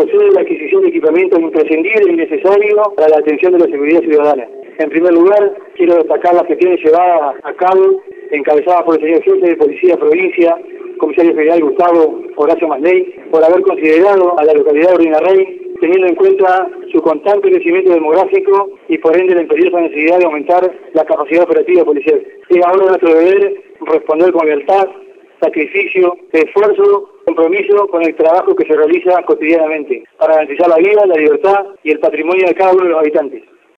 procede a la adquisición de equipamientos imprescindibles y necesarios para la atención de la seguridad ciudadana. En primer lugar, quiero destacar las gestiones llevadas a cabo, encabezadas por el señor jefe de Policía Provincia, Comisario Federal Gustavo Horacio Masley, por haber considerado a la localidad de Urdinarrey, teniendo en cuenta su constante crecimiento demográfico y por ende la imperiosa necesidad de aumentar la capacidad operativa policial. Es ahora nuestro deber responder con lealtad, sacrificio, esfuerzo, compromiso con el trabajo que se realiza cotidianamente para garantizar la vida, la libertad y el patrimonio de cada uno de los habitantes.